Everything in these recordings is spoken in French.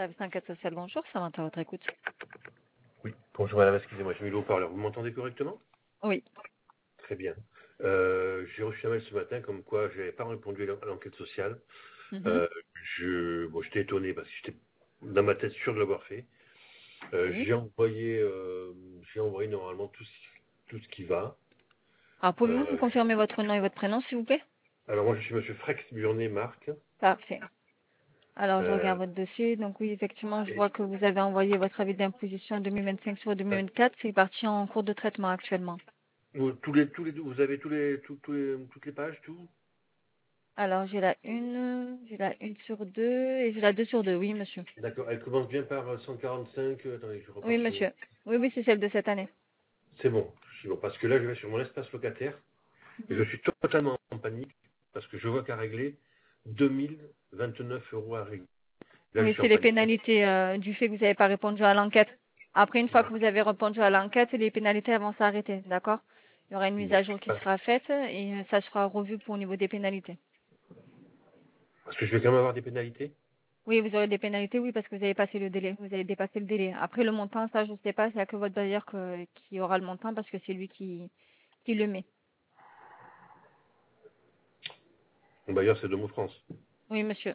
Service d'enquête sociale, bonjour, ça à votre écoute. Oui, bonjour madame, excusez-moi, j'ai mis le haut-parleur. Vous m'entendez correctement? Oui. Très bien. J'ai reçu un mail ce matin comme quoi je n'avais pas répondu à l'enquête sociale. Mhm. J'étais étonné parce que j'étais dans ma tête sûr de l'avoir fait. Oui. J'ai envoyé normalement tout ce qui va. Alors, pouvez-vous me Euh, confirmer votre nom et votre prénom, s'il vous plaît? alors moi je suis monsieur Frex Burnet Marc. Parfait. Alors, je Euh, regarde votre dossier. Donc, oui, effectivement, je et vois que vous avez envoyé votre avis d'imposition 2025 sur euh, 2024. C'est parti en cours de traitement actuellement. vous avez toutes les pages, tout? Alors, j'ai la une sur 2 et j'ai la 2 sur 2. Oui, monsieur. D'accord, elle commence bien par 145. Attendez, je Oui, repars sur mon... monsieur. Oui, oui, c'est celle de cette année. C'est bon, c'est bon, parce que là je vais sur mon espace locataire. Et Mhm. je suis totalement en panique parce que je vois qu'à régler 2029 € à régler. Là, je Oui, suis c'est en les panique. pénalités du fait que vous n'avez pas répondu à l'enquête. Après, une fois que Voilà. vous avez répondu à l'enquête, les pénalités elles vont s'arrêter, d'accord? Il y aura une mise Bon, à jour qui sera faite et ça sera revu pour au niveau des pénalités. parce que je vais quand même avoir des pénalités. Oui, vous aurez des pénalités, oui, parce que vous avez passé le délai. Vous avez dépassé le délai. Après, le montant, ça, je ne sais pas, c'est à que votre bailleur qui aura le montant parce que c'est lui qui le met. Mon bailleur, c'est Domo France. Oui, monsieur.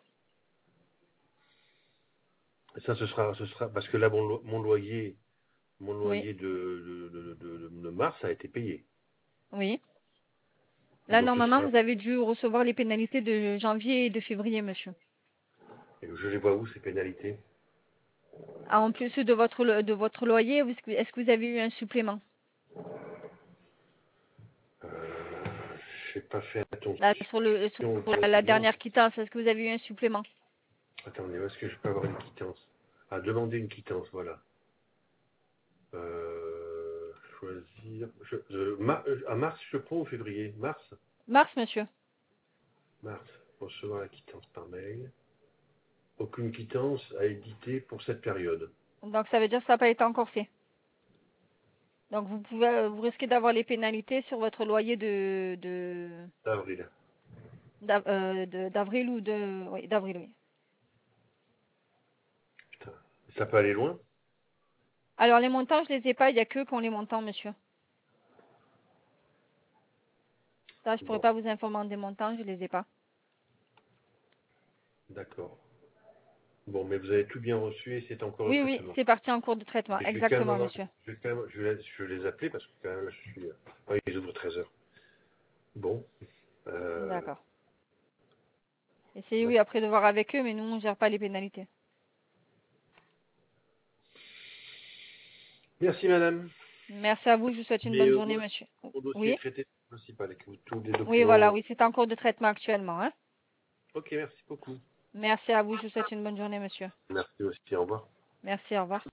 Et ça, ce sera parce que là, mon Oui, loyer de mars a été payé. oui. Là, Donc, ce normalement, sera, vous avez dû recevoir les pénalités de janvier et de février, monsieur. et je les vois où, ces pénalités? Ah, en plus de votre loyer, est-ce que vous avez eu un supplément? J'ai pas fait Là, attention sur la vraiment. dernière quittance, est-ce que vous avez eu un supplément? Attendez, où est-ce que je peux avoir une quittance? Ah, demander une quittance, voilà. Choisir. À mars, je prends ou février? Mars? Mars, monsieur. Mars. Recevoir la quittance par mail. Aucune quittance à éditer pour cette période. Donc, ça veut dire que ça n'a pas été encore fait. Donc, vous risquez d'avoir les pénalités sur votre loyer D'avril. d'avril ou de, oui, d'avril, oui. Putain. Ça peut aller loin? Alors, les montants, je les ai pas. Il n'y a que qu'on les montants, monsieur. Ça, je pourrais Bon, pas vous informer des montants, je les ai pas. d'accord. Bon, mais vous avez tout bien reçu et c'est encore le Oui, oui, traitement. c'est parti en cours de traitement. Mais je vais quand même Exactement, avoir, monsieur. je vais quand même, je vais les appeler parce que quand même, je suis, oui, ils ouvrent 13h. Bon, D'accord. Essayez, oui, d'accord. après de voir avec eux, mais nous, on gère pas les pénalités. Merci madame. Merci à vous. Je vous souhaite une Mais bonne journée, moi, monsieur. mon dossier est Oui. traité principal avec tous les Oui, voilà, documents. oui, c'est en cours de traitement actuellement, hein. Ok, merci beaucoup. Merci à vous. Je vous souhaite une bonne journée, monsieur. Merci aussi, au revoir. Merci, au revoir.